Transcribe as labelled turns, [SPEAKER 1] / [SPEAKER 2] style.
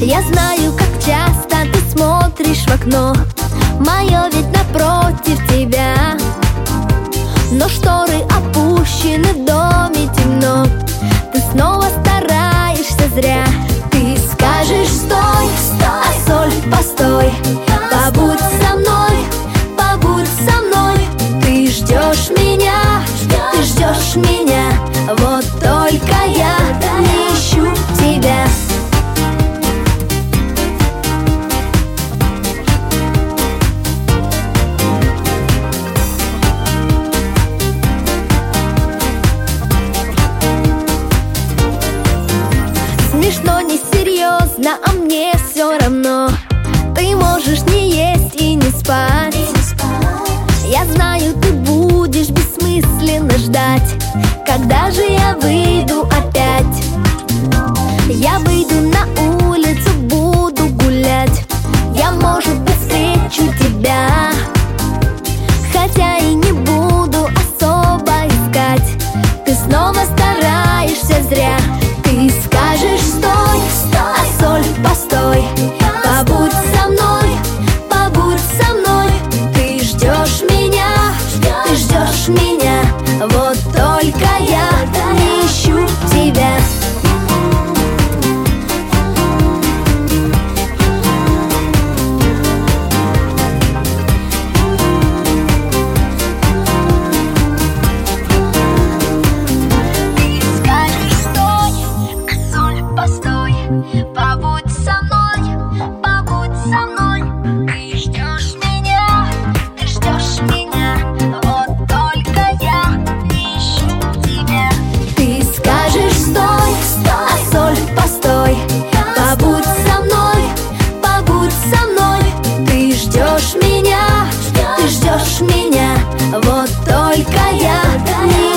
[SPEAKER 1] Я знаю, как часто ты смотришь в окно, мое ведь напротив тебя. Но шторы опущены, в доме темно, ты снова стараешься зря. Ты скажешь стой, а соль постой, побудь со мной, побудь со мной. Ты ждешь меня, ты ждешь меня, вот только я не ищу тебя. Смешно, несерьезно, а мне все равно. Ты можешь не есть и не спать. Я знаю, ты будешь бессмысленно ждать, когда же я выйду опять. Я выйду на улицу, буду гулять. Я, может быть, встречу тебя, хотя и не буду особо искать. Ты снова стараешься зря. Ты скажешь стой, а соль постой, побудь со мной, побудь со мной. Ты ждешь меня, ты ждешь меня, вот только я не ищу тебя. Побудь со мной, побудь со мной. Ты ждешь меня, вот только я не ищу тебя. Ты скажешь стой, а соль постой, побудь со мной, побудь со мной. Ты ждешь меня, вот только я не